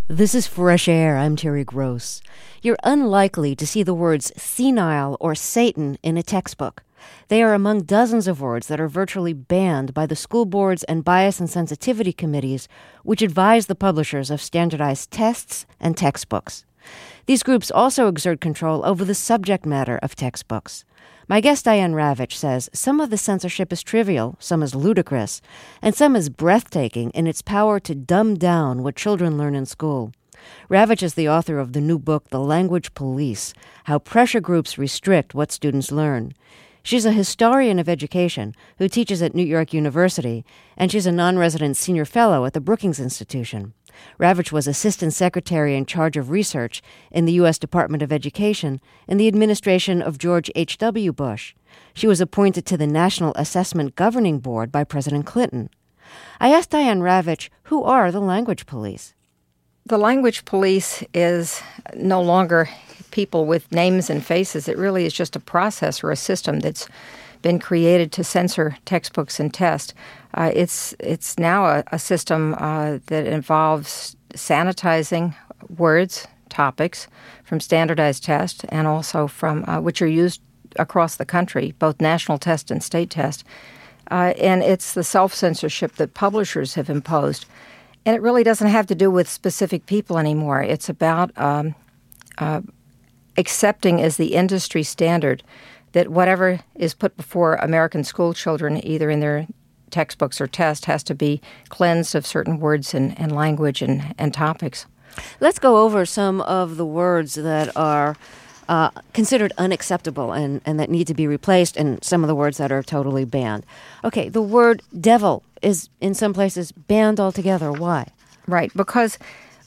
This is Fresh Air. I'm Terry Gross. You're unlikely to see the words senile or Satan in a textbook. They are among dozens of words that are virtually banned by the school boards and bias and sensitivity committees, which advise the publishers of standardized tests and textbooks. These groups also exert control over the subject matter of textbooks. My guest Diane Ravitch says some of the censorship is trivial, some is ludicrous, and some is breathtaking in its power to dumb down what children learn in school. Ravitch is the author of the new book, The Language Police: How Pressure Groups Restrict What Students Learn. She's a historian of education who teaches at New York University, and she's a non-resident senior fellow at the Brookings Institution. Ravitch was assistant secretary in charge of research in the U.S. Department of Education in the administration of George H.W. Bush. She was appointed to the National Assessment Governing Board by President Clinton. I asked Diane Ravitch, who are the language police? The language police is no longer people with names and faces. It really is just a process or a system that's been created to censor textbooks and tests. It's now a system that involves sanitizing words, topics from standardized tests and also from which are used across the country, both national tests and state tests. And it's the self-censorship that publishers have imposed. And it really doesn't have to do with specific people anymore. It's about accepting as the industry standard that whatever is put before American school children, either in their textbooks or tests, has to be cleansed of certain words and language and topics. Let's go over some of the words that are considered unacceptable and that need to be replaced, and some of the words that are totally banned. Okay, the word devil is in some places banned altogether. Why? Right, because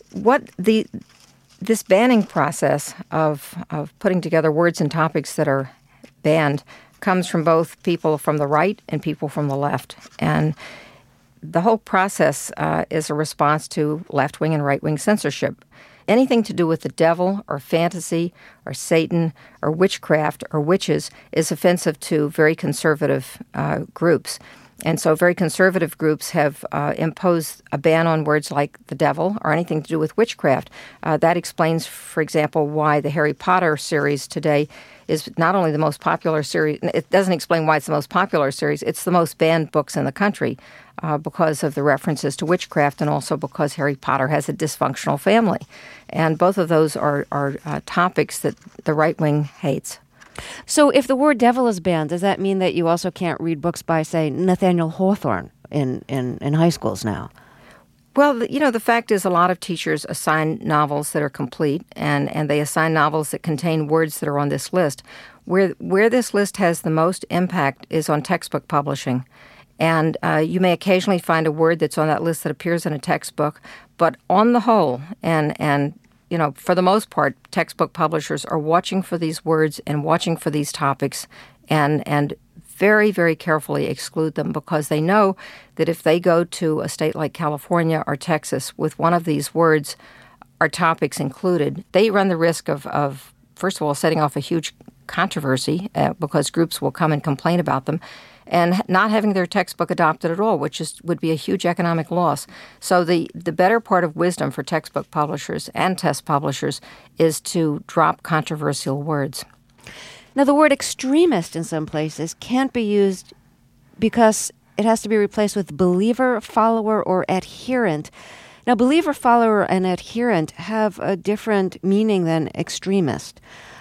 this banning process of putting together words and topics that are banned comes from both people from the right and people from the left. And the whole process is a response to left-wing and right-wing censorship. Anything to do with the devil or fantasy or Satan or witchcraft or witches is offensive to very conservative groups. And so very conservative groups have imposed a ban on words like the devil or anything to do with witchcraft. That explains, for example, why the Harry Potter series today is not only the most popular series. It doesn't explain why it's the most popular series. It's the most banned books in the country because of the references to witchcraft and also because Harry Potter has a dysfunctional family. And both of those are topics that the right wing hates. So if the word devil is banned, does that mean that you also can't read books by, say, Nathaniel Hawthorne in high schools now? Well, the fact is a lot of teachers assign novels that are complete, and they assign novels that contain words that are on this list. Where this list has the most impact is on textbook publishing. And you may occasionally find a word that's on that list that appears in a textbook, but on the whole, and for the most part, textbook publishers are watching for these words and watching for these topics and very, very carefully exclude them because they know that if they go to a state like California or Texas with one of these words or topics included, they run the risk of first of all, setting off a huge controversy because groups will come and complain about them, and not having their textbook adopted at all, which would be a huge economic loss. So the better part of wisdom for textbook publishers and test publishers is to drop controversial words. Now, the word extremist in some places can't be used because it has to be replaced with believer, follower, or adherent. Now, believer, follower, and adherent have a different meaning than extremist.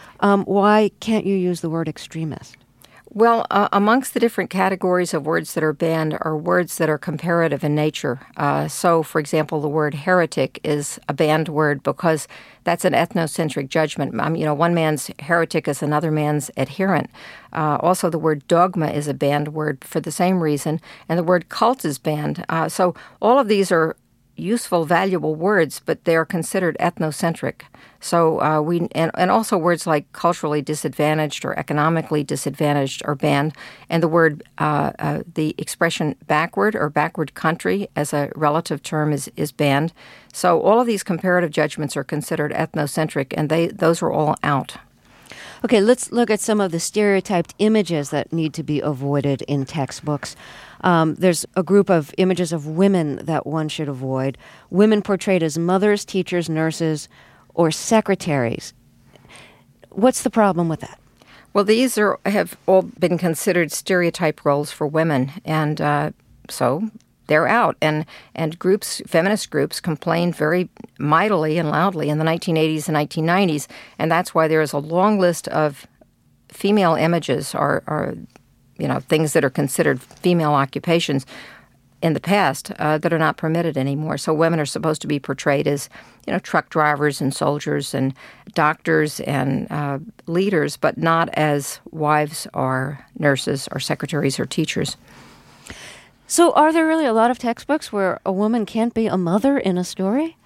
Why can't you use the word extremist? Well, amongst the different categories of words that are banned are words that are comparative in nature. So, for example, the word heretic is a banned word because that's an ethnocentric judgment. One man's heretic is another man's adherent. Also, the word dogma is a banned word for the same reason, and the word cult is banned. So all of these are useful, valuable words, but they are considered ethnocentric. So and also words like culturally disadvantaged or economically disadvantaged are banned, and the word the expression backward or backward country as a relative term is banned. So all of these comparative judgments are considered ethnocentric, and those are all out. Okay, let's look at some of the stereotyped images that need to be avoided in textbooks. There's a group of images of women that one should avoid. Women portrayed as mothers, teachers, nurses, or secretaries. What's the problem with that? Well, these have all been considered stereotype roles for women, and so they're out. And feminist groups, complained very mightily and loudly in the 1980s and 1990s, and that's why there is a long list of female images or things that are considered female occupations in the past that are not permitted anymore. So women are supposed to be portrayed as, truck drivers and soldiers and doctors and leaders, but not as wives or nurses or secretaries or teachers. So are there really a lot of textbooks where a woman can't be a mother in a story?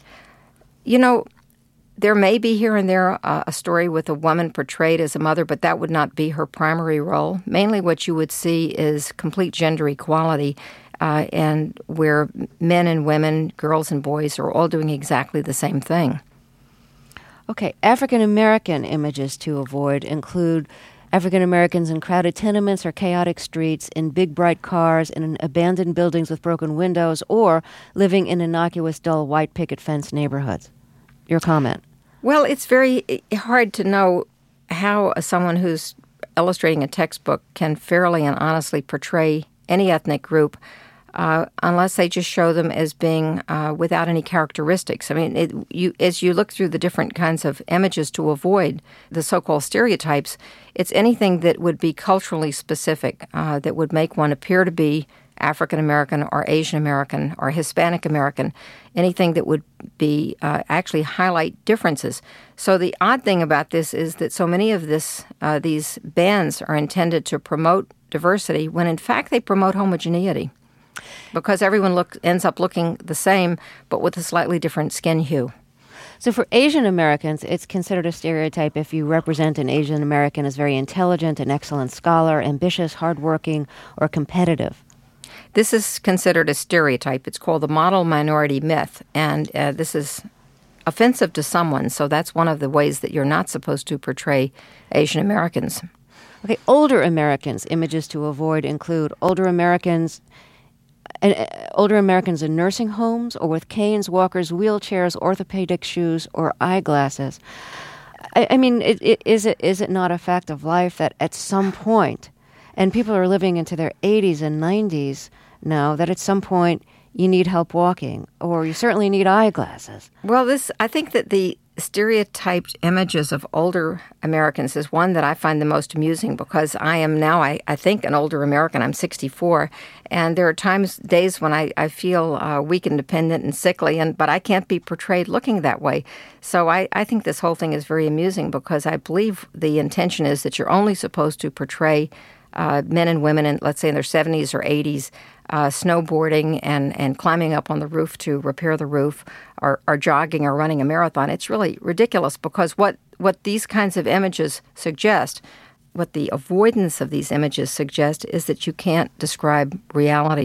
There may be here and there a story with a woman portrayed as a mother, but that would not be her primary role. Mainly what you would see is complete gender equality, and where men and women, girls and boys are all doing exactly the same thing. Okay, African American images to avoid include African Americans in crowded tenements or chaotic streets, in big bright cars, in abandoned buildings with broken windows, or living in innocuous, dull, white picket fence neighborhoods. Your comment? Well, it's very hard to know how someone who's illustrating a textbook can fairly and honestly portray any ethnic group unless they just show them as being without any characteristics. I mean, as you look through the different kinds of images to avoid the so-called stereotypes, it's anything that would be culturally specific, that would make one appear to be African American or Asian American or Hispanic American, anything that would be actually highlight differences. So the odd thing about this is that so many of these bans are intended to promote diversity when in fact they promote homogeneity, because everyone ends up looking the same but with a slightly different skin hue. So for Asian Americans, it's considered a stereotype if you represent an Asian American as very intelligent, an excellent scholar, ambitious, hardworking, or competitive. This is considered a stereotype. It's called the model minority myth, and this is offensive to someone, so that's one of the ways that you're not supposed to portray Asian Americans. Okay, older Americans, images to avoid include older Americans in nursing homes or with canes, walkers, wheelchairs, orthopedic shoes, or eyeglasses. I mean, is it not a fact of life that at some point, and people are living into their 80s and 90s now, that at some point you need help walking, or you certainly need eyeglasses? Well, I think that the stereotyped images of older Americans is one that I find the most amusing, because I am now, I think, an older American. I'm 64, and there are days when I feel weak and dependent and sickly, but I can't be portrayed looking that way. So I think this whole thing is very amusing, because I believe the intention is that you're only supposed to portray men and women, let's say in their 70s or 80s, snowboarding and climbing up on the roof to repair the roof, or jogging or running a marathon. It's really ridiculous, because what these kinds of images suggest, what the avoidance of these images suggest, is that you can't describe reality.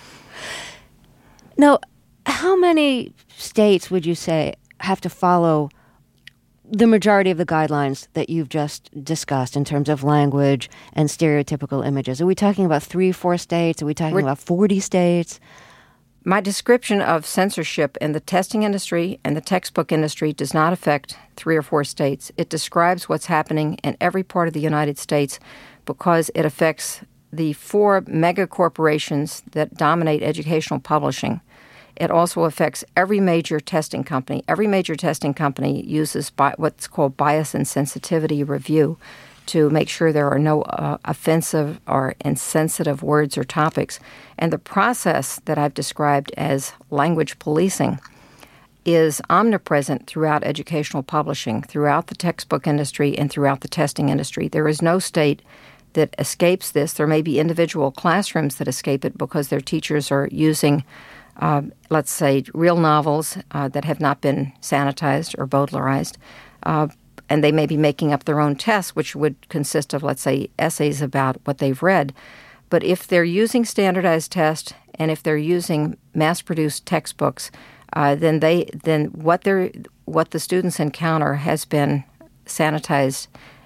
Now, how many states would you say have to follow the majority of the guidelines that you've just discussed in terms of language and stereotypical images? Are we talking about 3-4 states? Are we talking about 40 states? My description of censorship in the testing industry and the textbook industry does not affect 3 or 4 states. It describes what's happening in every part of the United States, because it affects the 4 mega corporations that dominate educational publishing. It also affects every major testing company. Every major testing company uses what's called bias and sensitivity review to make sure there are no offensive or insensitive words or topics. And the process that I've described as language policing is omnipresent throughout educational publishing, throughout the textbook industry, and throughout the testing industry. There is no state that escapes this. There may be individual classrooms that escape it because their teachers are using let's say, real novels that have not been sanitized or Baudelarized, and they may be making up their own tests, which would consist of, let's say, essays about what they've read. But if they're using standardized tests and if they're using mass-produced textbooks, then what the students encounter has been sanitized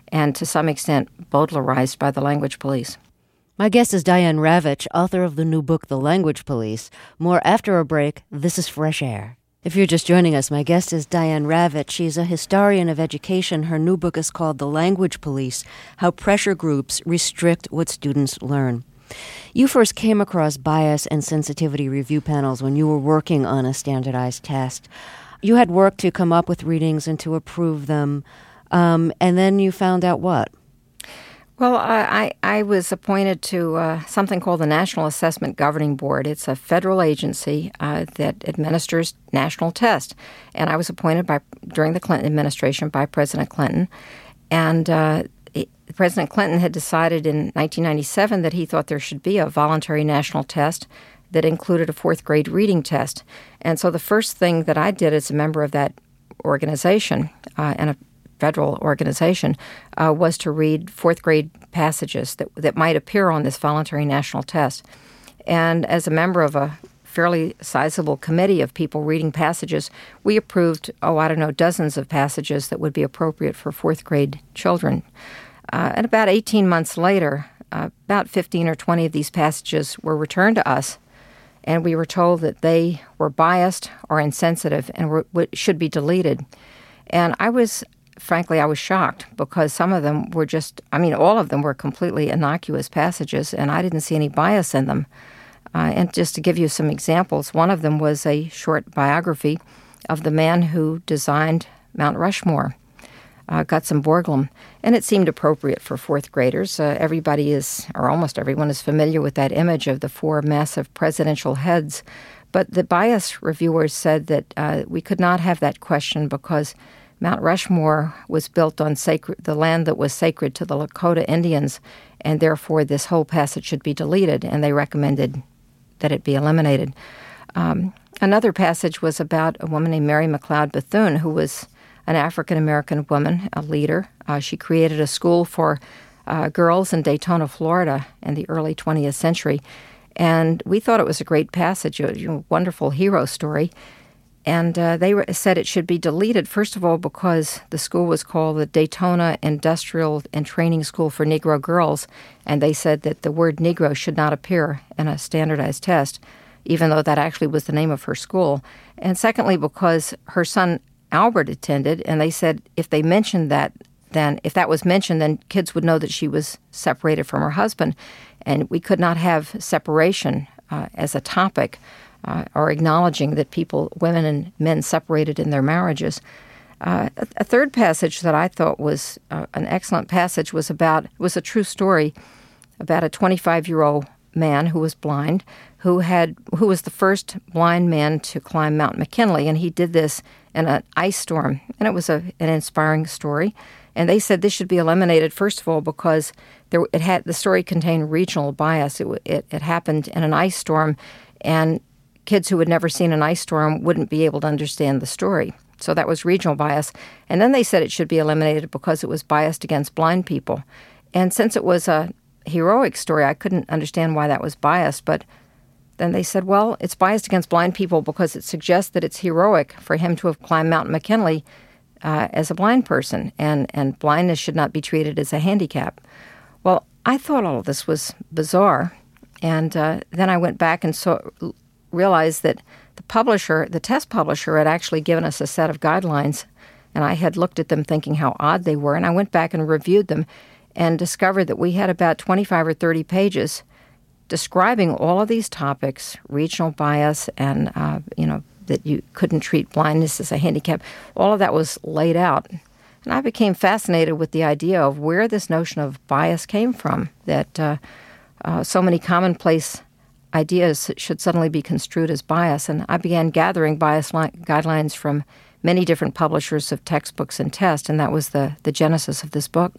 and to some extent Baudelarized by the language police. My guest is Diane Ravitch, author of the new book, The Language Police. More after a break. This is Fresh Air. If you're just joining us, my guest is Diane Ravitch. She's a historian of education. Her new book is called The Language Police: How Pressure Groups Restrict What Students Learn. You first came across bias and sensitivity review panels when you were working on a standardized test. You had worked to come up with readings and to approve them, and then you found out what? Well, I was appointed to something called the National Assessment Governing Board. It's a federal agency that administers national tests. And I was appointed during the Clinton administration by President Clinton. And President Clinton had decided in 1997 that he thought there should be a voluntary national test that included a fourth grade reading test. And so the first thing that I did as a member of that organization, and a federal organization, was to read fourth grade passages that might appear on this voluntary national test. And as a member of a fairly sizable committee of people reading passages, we approved, dozens of passages that would be appropriate for fourth grade children. And about 18 months later, about 15 or 20 of these passages were returned to us, and we were told that they were biased or insensitive and should be deleted. And frankly, I was shocked because some of them were all of them were completely innocuous passages, and I didn't see any bias in them. And just to give you some examples, one of them was a short biography of the man who designed Mount Rushmore, Gutzon Borglum, and it seemed appropriate for fourth graders. Almost everyone is familiar with that image of the four massive presidential heads. But the bias reviewers said that we could not have that question because Mount Rushmore was built on the land that was sacred to the Lakota Indians, and therefore this whole passage should be deleted, and they recommended that it be eliminated. Another passage was about a woman named Mary McLeod Bethune, who was an African-American woman, a leader. She created a school for girls in Daytona, Florida in the early 20th century, and we thought it was a great passage, a wonderful hero story. And they said it should be deleted, first of all, because the school was called the Daytona Industrial and Training School for Negro Girls, and they said that the word Negro should not appear in a standardized test, even though that actually was the name of her school. And secondly, because her son Albert attended, and they said if they mentioned that, then if that was mentioned, then kids would know that she was separated from her husband, and we could not have separation as a topic. Or acknowledging that women and men separated in their marriages. A third passage that I thought was an excellent passage was a true story about a 25-year-old man who was blind, who was the first blind man to climb Mount McKinley, and he did this in an ice storm, and it was an inspiring story. And they said this should be eliminated, first of all, because the story contained regional bias. It happened in an ice storm, and kids who had never seen an ice storm wouldn't be able to understand the story. So that was regional bias. And then they said it should be eliminated because it was biased against blind people. And since it was a heroic story, I couldn't understand why that was biased. But then they said, well, it's biased against blind people because it suggests that it's heroic for him to have climbed Mount McKinley as a blind person, and blindness should not be treated as a handicap. Well, I thought all of this was bizarre. And then I went back and realized that the test publisher, had actually given us a set of guidelines, and I had looked at them thinking how odd they were, and I went back and reviewed them and discovered that we had about 25 or 30 pages describing all of these topics, regional bias and, that you couldn't treat blindness as a handicap. All of that was laid out. And I became fascinated with the idea of where this notion of bias came from, that so many commonplace ideas should suddenly be construed as bias. And I began gathering bias guidelines from many different publishers of textbooks and tests, and that was the genesis of this book.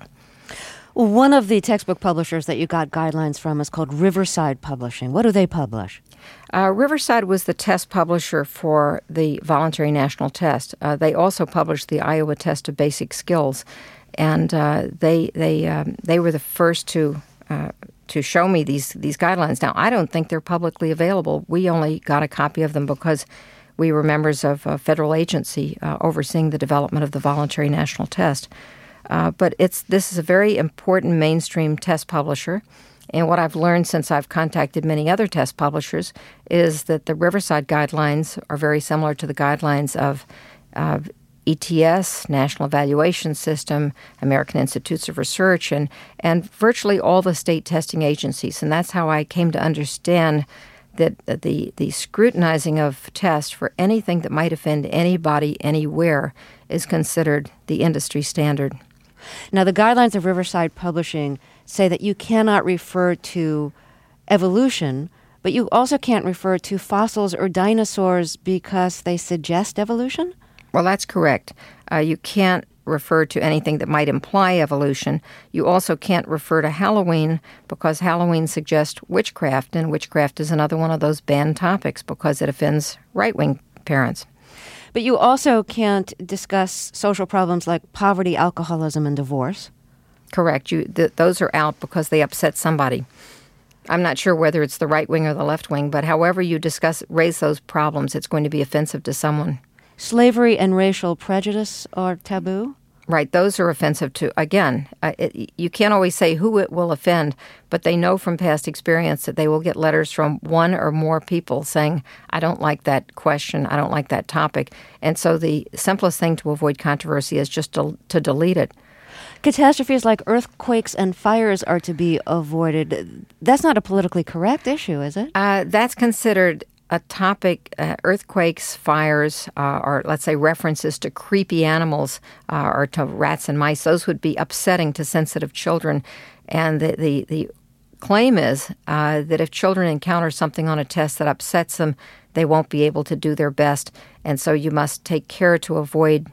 One of the textbook publishers that you got guidelines from is called Riverside Publishing. What do they publish? Riverside was the test publisher for the voluntary national test. They also published the Iowa Test of Basic Skills, and they were the first to show me these guidelines. Now, I don't think they're publicly available. We only got a copy of them because we were members of a federal agency overseeing the development of the voluntary national test. But this is a very important mainstream test publisher. And what I've learned since I've contacted many other test publishers is that the Riverside guidelines are very similar to the guidelines of ETS, National Evaluation System, American Institutes of Research, and virtually all the state testing agencies. And that's how I came to understand that the scrutinizing of tests for anything that might offend anybody anywhere is considered the industry standard. Now, the guidelines of Riverside Publishing say that you cannot refer to evolution, but you also can't refer to fossils or dinosaurs because they suggest evolution? Well, that's correct. You can't refer to anything that might imply evolution. You also can't refer to Halloween because Halloween suggests witchcraft, and witchcraft is another one of those banned topics because it offends right-wing parents. But you also can't discuss social problems like poverty, alcoholism, and divorce. Correct. Those are out because they upset somebody. I'm not sure whether it's the right wing or the left wing, but however you raise those problems, it's going to be offensive to someone. Slavery and racial prejudice are taboo? Right. Those are offensive too. Again, you can't always say who it will offend, but they know from past experience that they will get letters from one or more people saying, I don't like that question, I don't like that topic. And so the simplest thing to avoid controversy is just to delete it. Catastrophes like earthquakes and fires are to be avoided. That's not a politically correct issue, is it? That's considered a topic. Earthquakes, fires, or let's say references to creepy animals or to rats and mice, those would be upsetting to sensitive children. And the claim is that if children encounter something on a test that upsets them, they won't be able to do their best. And so you must take care to avoid,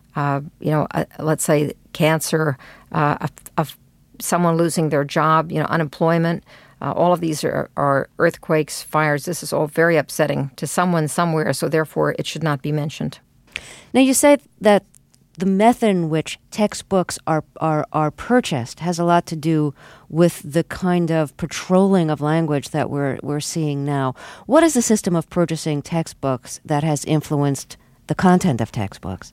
let's say cancer, of someone losing their job, unemployment. All of these are earthquakes, fires. This is all very upsetting to someone somewhere, so therefore it should not be mentioned. Now, you say that the method in which textbooks are purchased has a lot to do with the kind of patrolling of language that we're seeing now. What is the system of purchasing textbooks that has influenced the content of textbooks?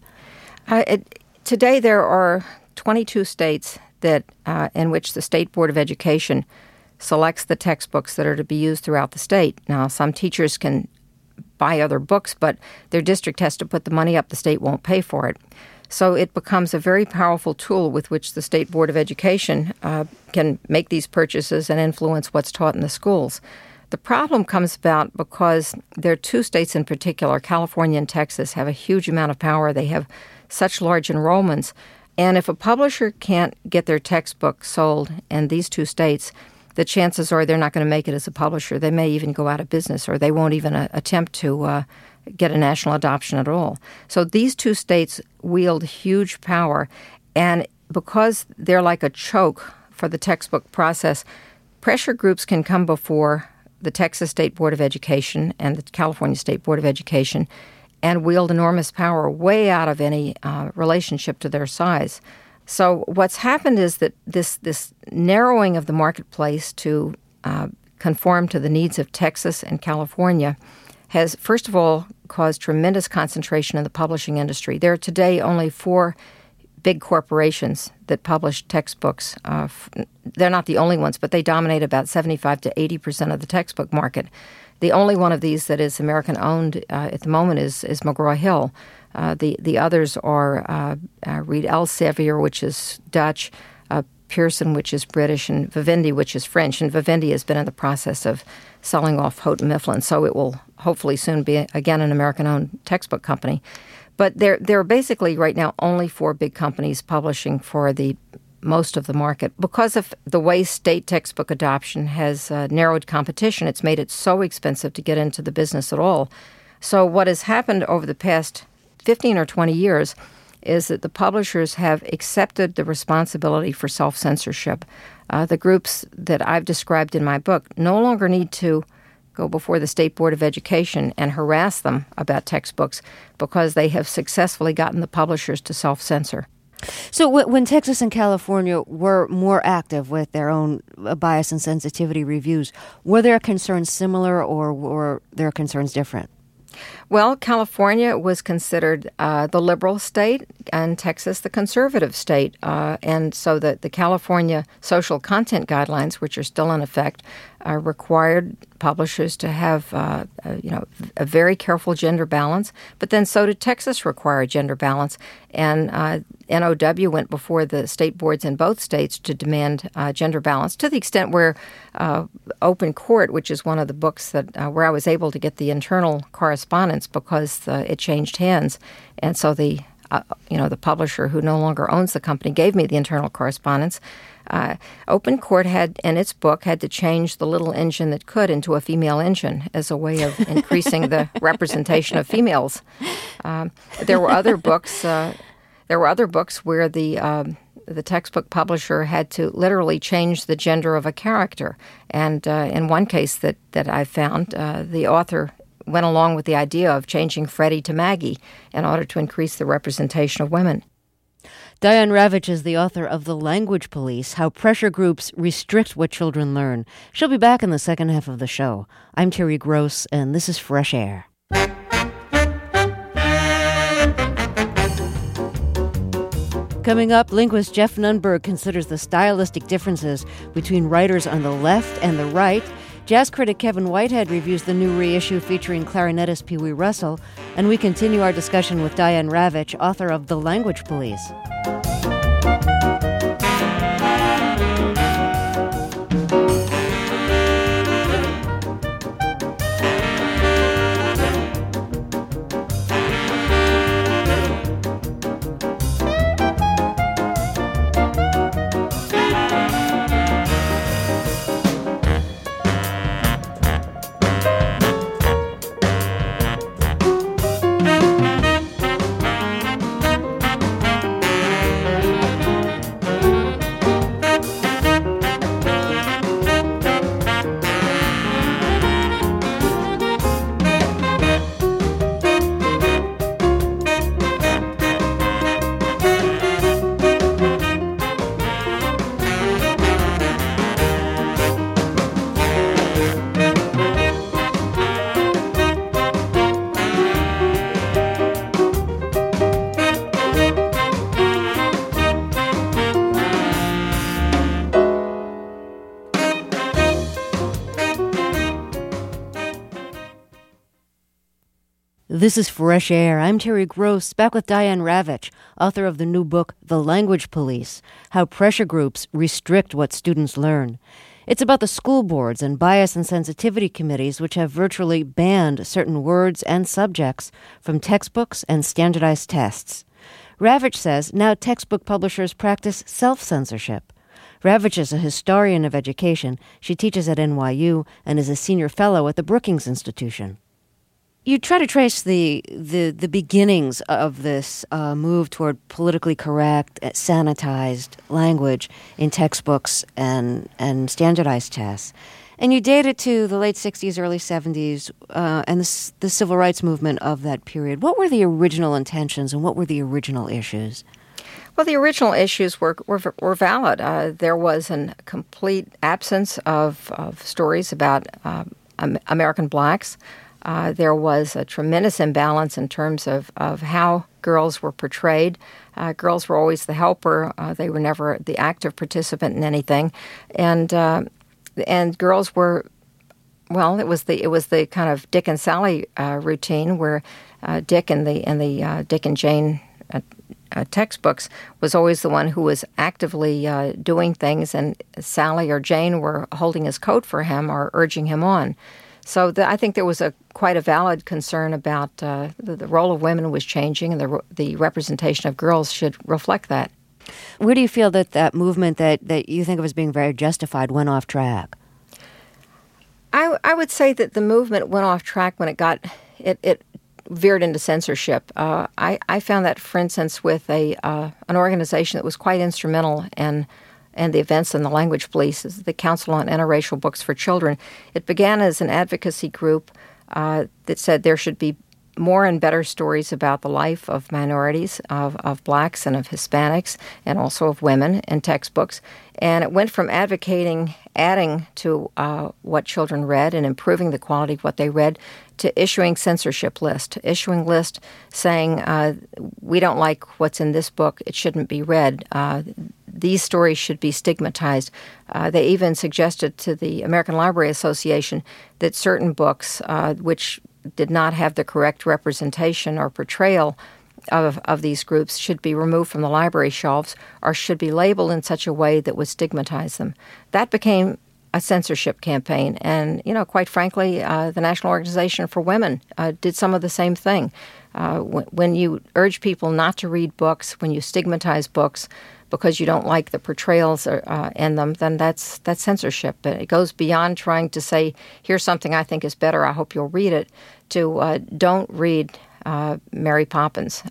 Today there are 22 states that in which the State Board of Education selects the textbooks that are to be used throughout the state. Now, some teachers can buy other books, but their district has to put the money up. The state won't pay for it. So it becomes a very powerful tool with which the State Board of Education can make these purchases and influence what's taught in the schools. The problem comes about because there are two states in particular, California and Texas, have a huge amount of power. They have such large enrollments. And if a publisher can't get their textbook sold in these two states, the chances are they're not going to make it as a publisher. They may even go out of business, or they won't even attempt to get a national adoption at all. So these two states wield huge power, and because they're like a choke for the textbook process, pressure groups can come before the Texas State Board of Education and the California State Board of Education and wield enormous power way out of any relationship to their size. So what's happened is that this narrowing of the marketplace to conform to the needs of Texas and California has, first of all, caused tremendous concentration in the publishing industry. There are today only 4 big corporations that publish textbooks. They're not the only ones, but they dominate about 75 to 80% of the textbook market. The only one of these that is American-owned at the moment is McGraw-Hill. The others are Reed Elsevier, which is Dutch, Pearson, which is British, and Vivendi, which is French. And Vivendi has been in the process of selling off Houghton Mifflin, so it will hopefully soon be, again, an American-owned textbook company. But there are basically right now only 4 big companies publishing for the most of the market. Because of the way state textbook adoption has narrowed competition, it's made it so expensive to get into the business at all. So what has happened over the past 15 or 20 years is that the publishers have accepted the responsibility for self-censorship. The groups that I've described in my book no longer need to go before the State Board of Education and harass them about textbooks because they have successfully gotten the publishers to self-censor. So when Texas and California were more active with their own bias and sensitivity reviews, were their concerns similar or were their concerns different? Well, California was considered the liberal state and Texas the conservative state. And so the California social content guidelines, which are still in effect, required publishers to have a very careful gender balance. But then so did Texas require gender balance. And NOW went before the state boards in both states to demand gender balance to the extent where Open Court, which is one of the books that where I was able to get the internal correspondence because it changed hands. And so the publisher who no longer owns the company gave me the internal correspondence. Open Court in its book had to change the little engine that could into a female engine as a way of increasing the representation of females. There were other books. Where the textbook publisher had to literally change the gender of a character. And in one case that I found, the author went along with the idea of changing Freddie to Maggie in order to increase the representation of women. Diane Ravitch is the author of The Language Police, How Pressure Groups Restrict What Children Learn. She'll be back in the second half of the show. I'm Terry Gross, and this is Fresh Air. Coming up, linguist Jeff Nunberg considers the stylistic differences between writers on the left and the right. Jazz critic Kevin Whitehead reviews the new reissue featuring clarinetist Pee Wee Russell, and we continue our discussion with Diane Ravitch, author of The Language Police. This is Fresh Air. I'm Terry Gross, back with Diane Ravitch, author of the new book, The Language Police, How Pressure Groups Restrict What Students Learn. It's about the school boards and bias and sensitivity committees which have virtually banned certain words and subjects from textbooks and standardized tests. Ravitch says now textbook publishers practice self-censorship. Ravitch is a historian of education. She teaches at NYU and is a senior fellow at the Brookings Institution. You try to trace the beginnings of this move toward politically correct, sanitized language in textbooks and standardized tests. And you date it to the late 60s, early 70s, and the civil rights movement of that period. What were the original intentions and what were the original issues? Well, the original issues were valid. There was a complete absence of stories about American blacks. There was a tremendous imbalance in terms of how girls were portrayed. Girls were always the helper. They were never the active participant in anything. And girls were, well, it was the kind of Dick and Sally routine where Dick and the Dick and Jane textbooks was always the one who was actively doing things, and Sally or Jane were holding his coat for him or urging him on. So I think there was quite a valid concern about the role of women was changing, and the representation of girls should reflect that. Where do you feel that movement that you think of as being very justified went off track? I would say that the movement went off track when it veered into censorship. I found that, for instance, with an organization that was quite instrumental in and the events in the Language Police, is the Council on Interracial Books for Children. It began as an advocacy group that said there should be more and better stories about the life of minorities, of blacks and of Hispanics, and also of women in textbooks. And it went from advocating adding to what children read and improving the quality of what they read to issuing censorship lists, issuing lists saying, we don't like what's in this book, it shouldn't be read. These stories should be stigmatized. They even suggested to the American Library Association that certain books, which did not have the correct representation or portrayal of these groups, should be removed from the library shelves or should be labeled in such a way that would stigmatize them. That became a censorship campaign. And, quite frankly, the National Organization for Women did some of the same thing. When you urge people not to read books, when you stigmatize books because you don't like the portrayals in them, then that's censorship. But it goes beyond trying to say, here's something I think is better, I hope you'll read it, to don't read Mary Poppins.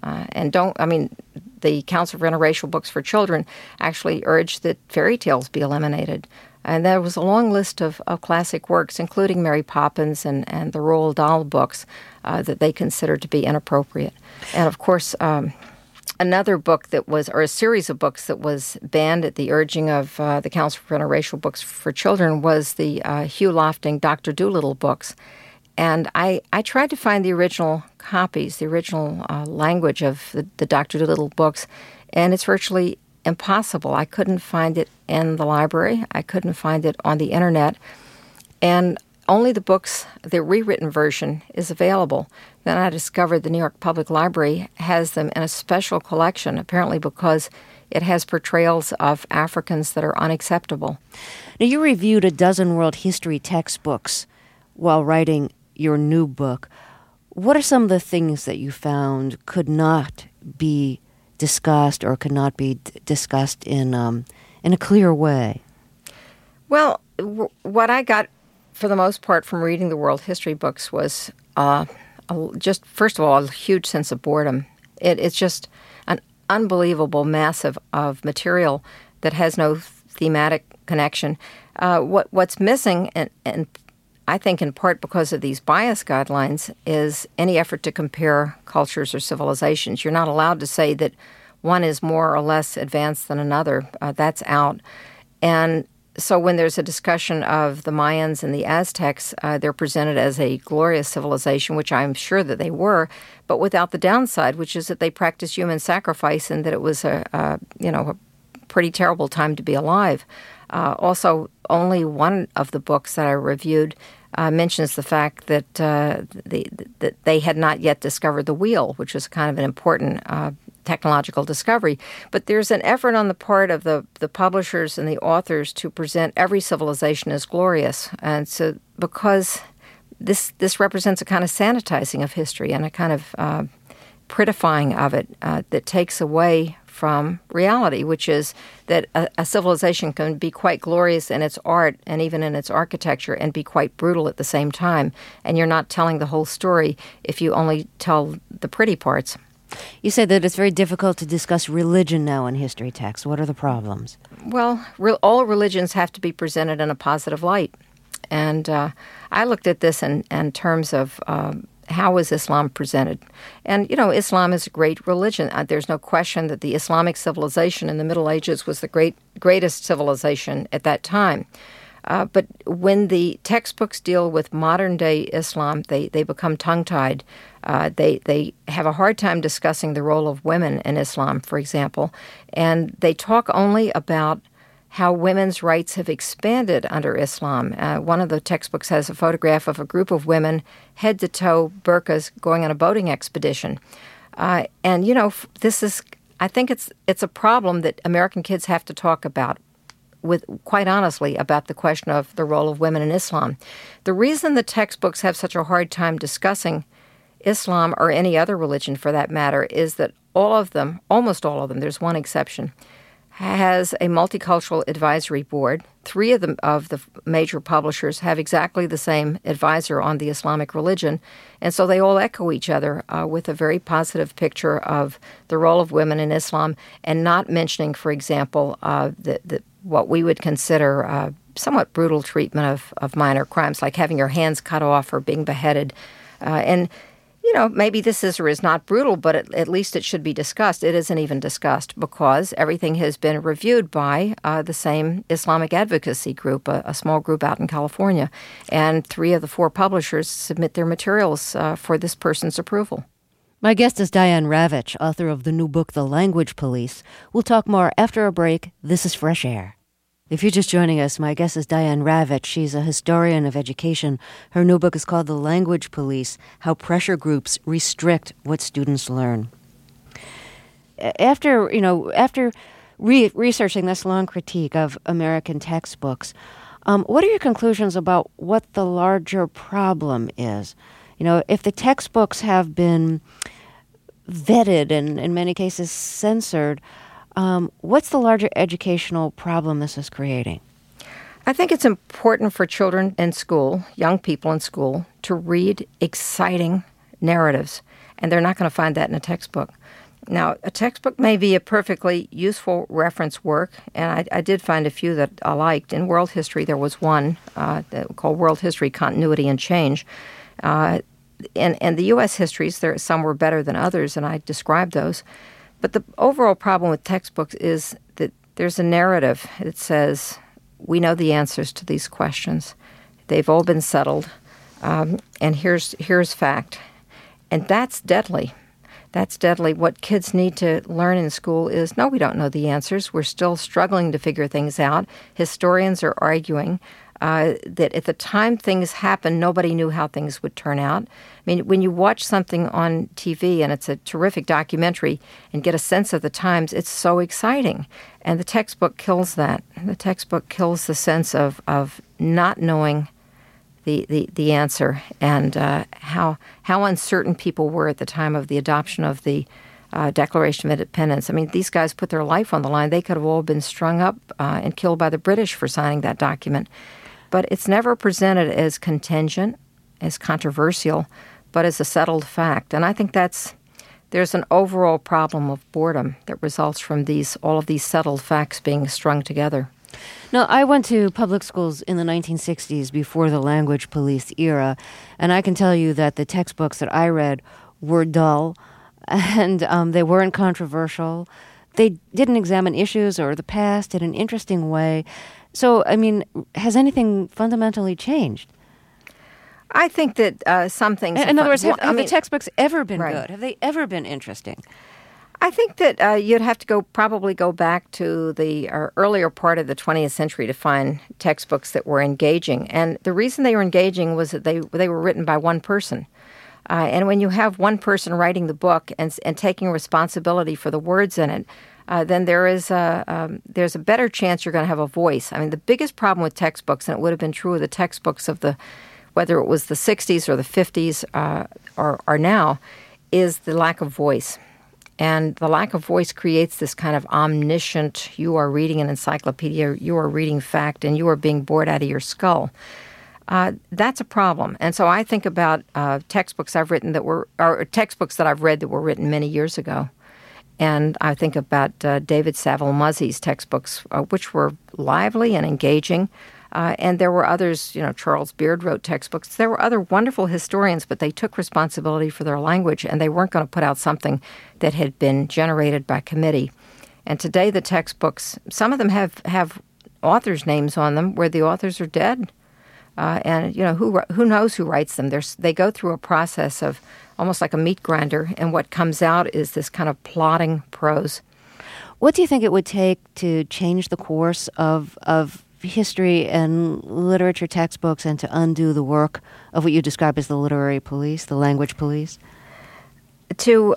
The Council for Interracial Books for Children actually urged that fairy tales be eliminated. And there was a long list of classic works, including Mary Poppins and the Roald Dahl books, that they considered to be inappropriate. And, of course, another book or a series of books that was banned at the urging of the Council for Interracial Books for Children was the Hugh Lofting Dr. Dolittle books. And I tried to find the original copies, the original language of the Dr. Dolittle books, and it's virtually impossible. I couldn't find it in the library. I couldn't find it on the internet. And only the books, the rewritten version, is available. Then I discovered the New York Public Library has them in a special collection, apparently because it has portrayals of Africans that are unacceptable. Now, you reviewed a dozen world history textbooks while writing your new book. What are some of the things that you found could not be discussed or could not be discussed in a clear way? Well, what I got for the most part from reading the world history books was just, first of all, a huge sense of boredom. It's just an unbelievable mass of material that has no thematic connection. What's missing, and I think in part because of these bias guidelines, is any effort to compare cultures or civilizations. You're not allowed to say that one is more or less advanced than another. That's out. And so when there's a discussion of the Mayans and the Aztecs, they're presented as a glorious civilization, which I'm sure that they were, but without the downside, which is that they practiced human sacrifice and that it was a pretty terrible time to be alive. Also, only one of the books that I reviewed mentions the fact that that they had not yet discovered the wheel, which was kind of an important technological discovery. But there's an effort on the part of the publishers and the authors to present every civilization as glorious. And so because this represents a kind of sanitizing of history and a kind of prettifying of it that takes away from reality, which is that a civilization can be quite glorious in its art and even in its architecture and be quite brutal at the same time. And you're not telling the whole story if you only tell the pretty parts. You say that it's very difficult to discuss religion now in history texts. What are the problems? Well, all religions have to be presented in a positive light. And I looked at this in terms of how is Islam presented? And, Islam is a great religion. There's no question that the Islamic civilization in the Middle Ages was the greatest civilization at that time. But when the textbooks deal with modern-day Islam, they become tongue-tied. They have a hard time discussing the role of women in Islam, for example, and they talk only about how women's rights have expanded under Islam. One of the textbooks has a photograph of a group of women, head-to-toe burqas, going on a boating expedition. This is, I think it's a problem that American kids have to talk about, quite honestly, about the question of the role of women in Islam. The reason the textbooks have such a hard time discussing Islam or any other religion for that matter is that almost all of them, there's one exception, has a multicultural advisory board. 3 of the major publishers have exactly the same advisor on the Islamic religion, and so they all echo each other with a very positive picture of the role of women in Islam, and not mentioning, for example, what we would consider somewhat brutal treatment of minor crimes, like having your hands cut off or being beheaded. And Maybe this is or is not brutal, but at least it should be discussed. It isn't even discussed because everything has been reviewed by the same Islamic advocacy group, a small group out in California. And 3 of the 4 publishers submit their materials for this person's approval. My guest is Diane Ravitch, author of the new book, The Language Police. We'll talk more after a break. This is Fresh Air. If you're just joining us, my guest is Diane Ravitch. She's a historian of education. Her new book is called The Language Police: How Pressure Groups Restrict What Students Learn. After researching this long critique of American textbooks, what are your conclusions about what the larger problem is? If the textbooks have been vetted and in many cases censored, what's the larger educational problem this is creating? I think it's important for children in school, young people in school, to read exciting narratives, and they're not going to find that in a textbook. Now, a textbook may be a perfectly useful reference work, and I did find a few that I liked. In world history, there was one called World History, Continuity and Change. And the U.S. histories, some were better than others, and I described those. But the overall problem with textbooks is that there's a narrative that says, we know the answers to these questions. They've all been settled, and here's fact. And that's deadly. That's deadly. What kids need to learn in school is, no, we don't know the answers. We're still struggling to figure things out. Historians are arguing that at the time things happened, nobody knew how things would turn out. I mean, when you watch something on TV and it's a terrific documentary and get a sense of the times, it's so exciting. And the textbook kills that. The textbook kills the sense of not knowing the answer and how uncertain people were at the time of the adoption of the Declaration of Independence. I mean, these guys put their life on the line. They could have all been strung up and killed by the British for signing that document. But it's never presented as contingent, as controversial, but as a settled fact. And I think there's an overall problem of boredom that results from all of these settled facts being strung together. Now, I went to public schools in the 1960s before the language police era, and I can tell you that the textbooks that I read were dull, and they weren't controversial. They didn't examine issues or the past in an interesting way. So, I mean, has anything fundamentally changed? I think that some things... In other words, have the textbooks ever been right. good? Have they ever been interesting? I think that you'd have to probably go back to the earlier part of the 20th century to find textbooks that were engaging. And the reason they were engaging was that they were written by one person. And when you have one person writing the book and taking responsibility for the words in it, then there's a better chance you're going to have a voice. I mean, the biggest problem with textbooks, and it would have been true of the textbooks of whether it was the 60s or the 50s or now, is the lack of voice. And the lack of voice creates this kind of omniscient, you are reading an encyclopedia, you are reading fact, and you are being bored out of your skull. That's a problem. And so I think about textbooks I've read that were written many years ago. And I think about David Saville Muzzey's textbooks, which were lively and engaging. And there were others, Charles Beard wrote textbooks. There were other wonderful historians, but they took responsibility for their language, and they weren't going to put out something that had been generated by committee. And today the textbooks, some of them have authors' names on them where the authors are dead. And who knows who writes them? They go through a process of almost like a meat grinder, and what comes out is this kind of plodding prose. What do you think it would take to change the course of history and literature textbooks and to undo the work of what you describe as the literary police, the language police? To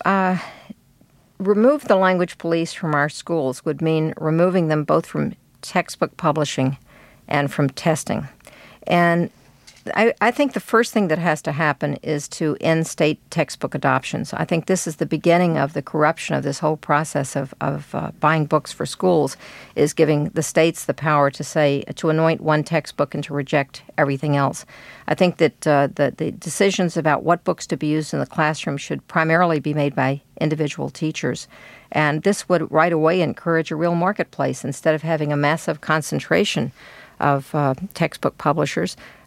remove the language police from our schools would mean removing them both from textbook publishing and from testing. And I think the first thing that has to happen is to end state textbook adoptions. I think this is the beginning of the corruption of this whole process of buying books for schools, is giving the states the power to anoint one textbook and to reject everything else. I think that the decisions about what books to be used in the classroom should primarily be made by individual teachers. And this would right away encourage a real marketplace instead of having a massive concentration of textbook publishers.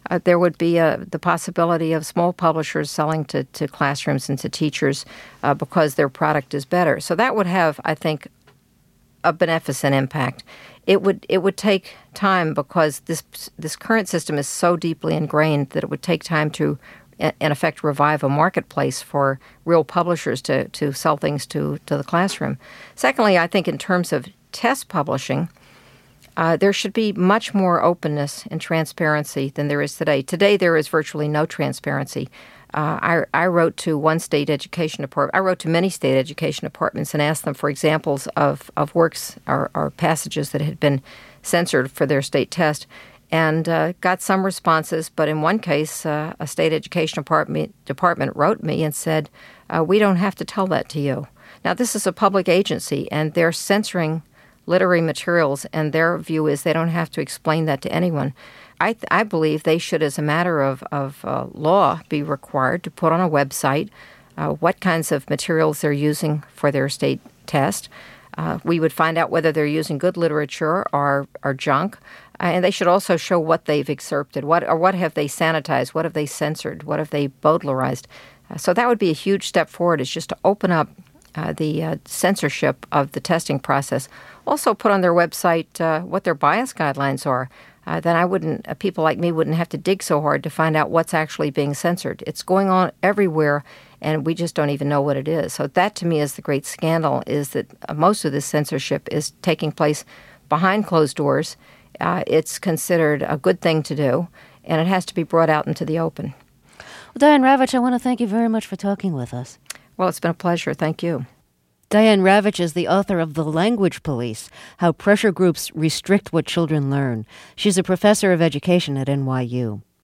there would be the possibility of small publishers selling to classrooms and to teachers because their product is better. So that would have, I think, a beneficent impact. It would take time because this current system is so deeply ingrained that it would take time to, in effect, revive a marketplace for real publishers to sell things to the classroom. Secondly, I think in terms of test publishing, there should be much more openness and transparency than there is today. Today, there is virtually no transparency. I wrote to one state education department. I wrote to many state education departments and asked them for examples of works or passages that had been censored for their state test, and got some responses. But in one case, a state education department wrote me and said, "We don't have to tell that to you." Now, this is a public agency, and they're censoring literary materials, and their view is they don't have to explain that to anyone. I believe they should, as a matter of law, be required to put on a website what kinds of materials they're using for their state test. We would find out whether they're using good literature or junk, and they should also show what they've excerpted, what have they sanitized, what have they censored, what have they Baudelarized. So that would be a huge step forward, is just to open up the censorship of the testing process. Also put on their website what their bias guidelines are. Then people like me wouldn't have to dig so hard to find out what's actually being censored. It's going on everywhere, and we just don't even know what it is. So that, to me, is the great scandal, is that most of this censorship is taking place behind closed doors. It's considered a good thing to do, and it has to be brought out into the open. Well, Diane Ravitch, I want to thank you very much for talking with us. Well, it's been a pleasure. Thank you. Diane Ravitch is the author of The Language Police, How Pressure Groups Restrict What Children Learn. She's a professor of education at NYU.